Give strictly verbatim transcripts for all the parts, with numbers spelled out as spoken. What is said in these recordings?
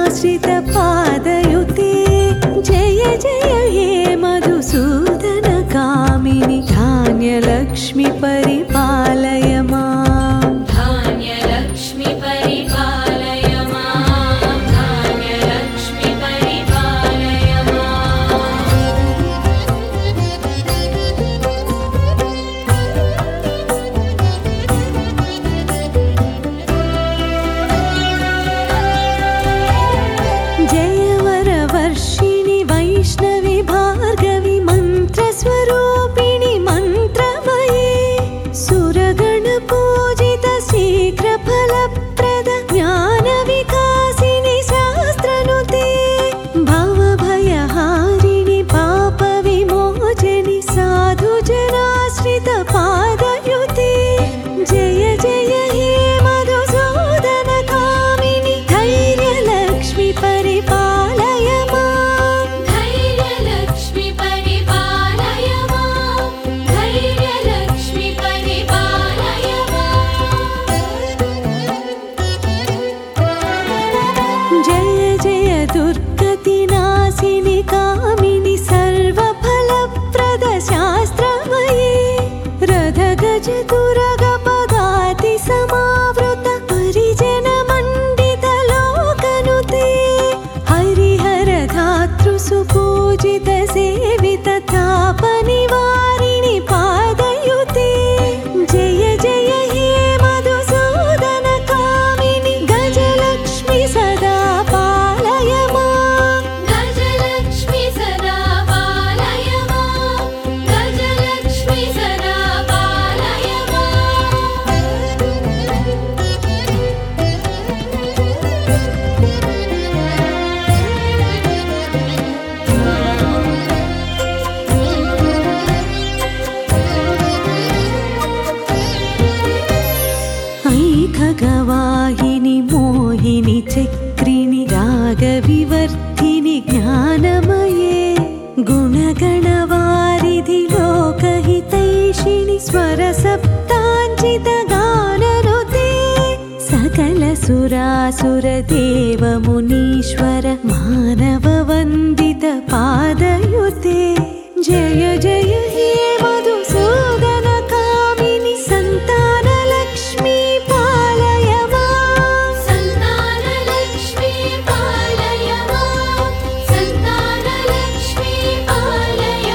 पादयुते जय जय हे मधुसूदन कामिनि धान्यलक्ष्मि परिपालय मां धान्यलक्ष्मि परिपालय मां धान्यलक्ष्मि परिपालय जयवरवर्षिणि वैष्णवि भार्गवि मन्त्रस्वरूपिणि मन्त्रमये सुरगणपूजित शीघ्रफलप्रद ज्ञानविकासिनि शास्त्रनुते भवभयहारिणि पापविमोचनि साधुजनाश्रित पादयुते जय जय हे मधुसूदन कामिनि धैर्यलक्ष्मि परिपालय मां धैर्यलक्ष्मि परिपालय मां धैर्यलक्ष्मि परिपालय जय जय दुर्गतिनाशिनि कामिनि सर्वफलप्रद शास्त्रमये रथगजतुरगपदाति समावृत परिजनमण्डित लोकनुते हरिहरधातृसु पूजित सेवित तापनिवारिणि पादयुते जय जय हे मधुसूदन कामिनि गजलक्ष्मि सदा पालय मां गजलक्ष्मि सदा पालय मां गजलक्ष्मि सदा पालय ऐखगवाहिनि मोहिनि चक्रिणि रागविवर्धिनि ज्ञानमये गुणगणवारिधि लोकहितैषिणि स्वरसप्ताञ्चित गाननुते सकलसुरासुरदेवमुनीश्वर मानववन्दित पादयुते जय जय हे मधुसूदन कामिनि सन्तानलक्ष्मी पालय मां सन्तानलक्ष्मी पालय मां सन्तानलक्ष्मी पालय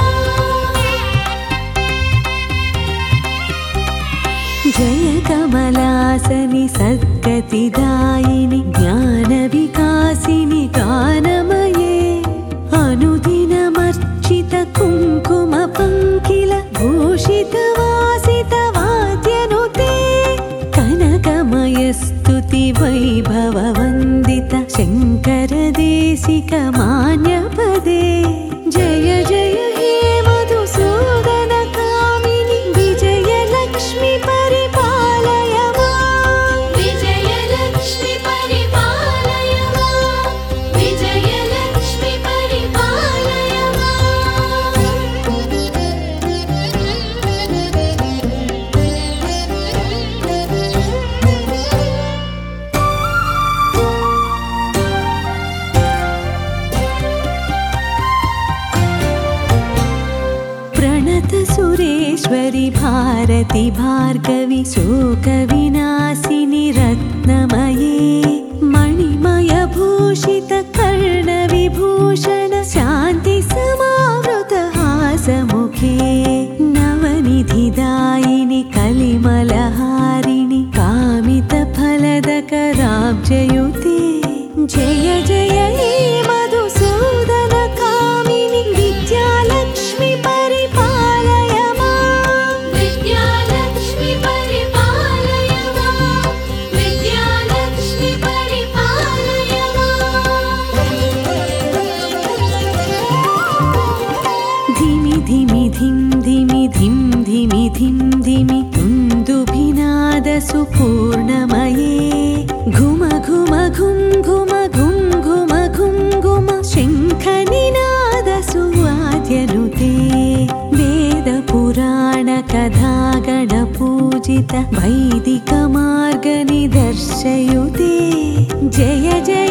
जय कमलासनि सद्गतिदायिनि ज्ञानविकासिनि गानमये अनुदिनमर्चित कुङ्कुमपङ्किल भूषितवासित वाद्यनुते कनकमयस्तुति वैभववन्दित शङ्करदेशिक मान्यपदे जय जय हे मधुसूदन कामिनि विजयलक्ष्मि परिपालय मां विजयलक्ष्मि परिपालय मां विजयलक्ष्मि परिपालय प्रणत सुरेश्वरि भारति भार्गवि शोकविनाशिनि रत्नमये मणिमयभूषित कर्णविभूषण शान्ति समावृत हासमुखे नवनिधिदायिनि कलिमलहारिणि कामितफलदकराब्जयुते जय जय हे मधुसूदन कामिनि विद्यालक्ष्मि परिपालय मां विद्यालक्ष्मि परिपालय मां विद्यालक्ष्मि परिपालय धिमि धिमि धिं धिमि धिं धिमि धिं धिमि तुन्दुभिनादसुपूर्णमये घुम घुम घुं घुम घुं घुम घुं घुम शङ्खनिनादसुवाद्यनुते वेदपुराणकथागणपूजित वैदिकमार्गनिदर्शयुते जय जय